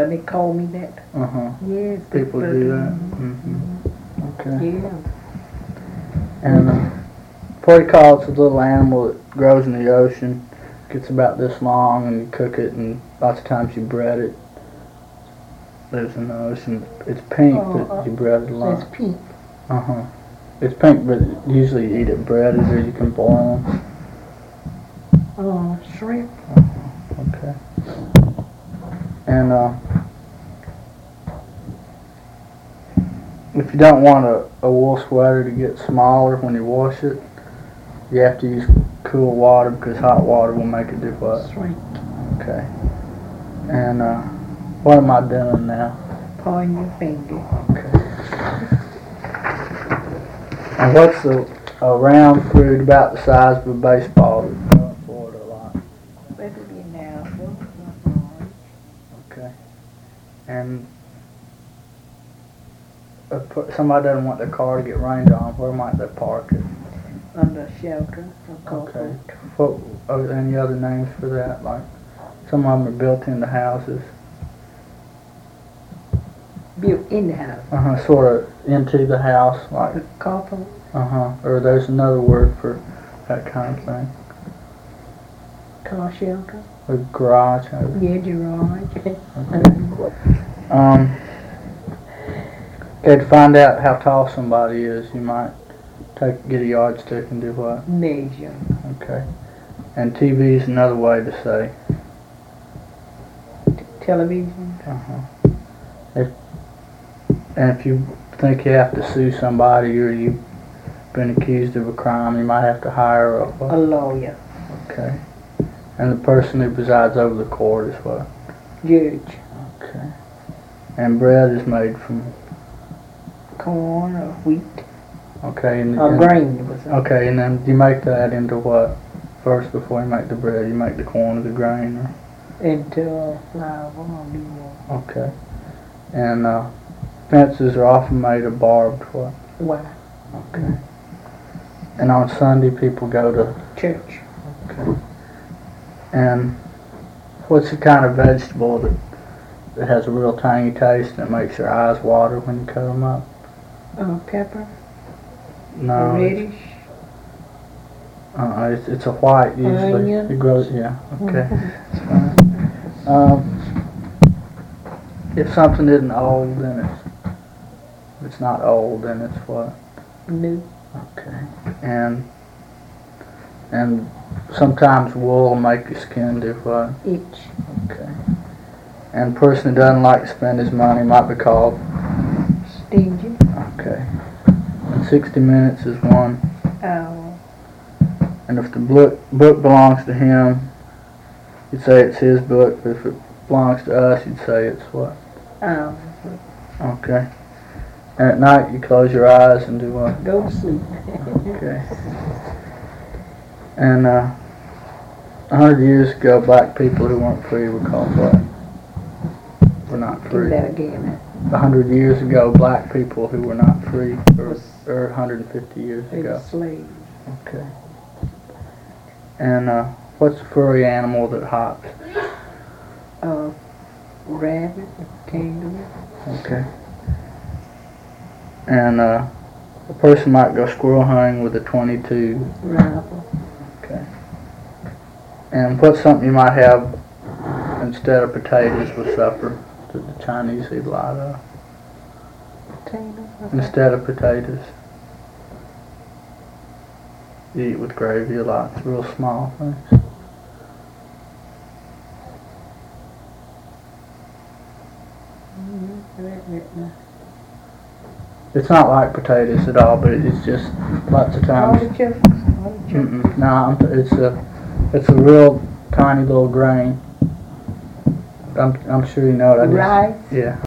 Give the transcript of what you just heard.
they call me that. Yes. People do that. Okay. Yeah. And porcupine is a little animal that grows in the ocean. Gets about this long, and you cook it, and lots of times you bread it. Lives in the ocean. It's pink, but you bread it a lot. It's pink. It's pink, but usually you eat it breaded, or you can boil them. Shrimp. Okay. And if you don't want a wool sweater to get smaller when you wash it, you have to use cool water because hot water will make it do what? Shrink. Okay. And what am I doing now? Pulling your finger. Okay. And what's a round fruit about the size of a baseball that's grown in Florida a lot? That'll be an apple. Okay. And somebody doesn't want their car to get rained on, where might they park it? Under shelter. Okay. What are any other names for that? Like some of them are built into houses. Built in the house. Sort of into the house, like. Carport. Or there's another word for that kind of thing. Car shelter. A garage. Yeah, garage. Okay, to find out how tall somebody is, you might get a yardstick and do what? Measure. Okay. And TV is another way to say. Television. And if you think you have to sue somebody or you've been accused of a crime, you might have to hire a lawyer. Okay. And the person who presides over the court is what? Judge. Okay. And bread is made from? Corn or wheat. Okay. Grain. Okay, and then you make that into what? First, before you make the bread, you make the corn or the grain? Or? Into flour or meal. Okay. And fences are often made of barbed what? Wire. Okay. And on Sunday, people go to? Church. Okay. And what's the kind of vegetable that has a real tangy taste and it makes your eyes water when you cut them up? Pepper. No. Reddish. It's a white usually. Onion. It grows. Yeah. Okay. That's fine. If something isn't old, then it's not old, then it's what? New. Okay. And sometimes wool will make your skin do what? Itch. Okay. And a person who doesn't like to spend his money might be called? Stingy. Okay. And 60 minutes is 1 hour. And if the book belongs to him, you'd say it's his book, but if it belongs to us, you'd say it's what? Hour. Okay. And at night you close your eyes and do what? Go to sleep. Okay. And 100 years ago, black people who weren't free were called what? Were not free. Do that again. 100 years ago, black people who were not free, or 150 years ago. Slaves. Okay. And what's a furry animal that hops? Rabbit, kangaroo. Okay. And a person might go squirrel hunting with a .22 rifle. Okay. And what's something you might have instead of potatoes with supper that the Chinese eat a lot of? Potatoes. Instead of potatoes. You eat with gravy a lot. It's real small things. It's not like potatoes at all, but it's just lots of times. No, it's a real tiny little grain. I'm sure you know what I did. Rice. Yeah.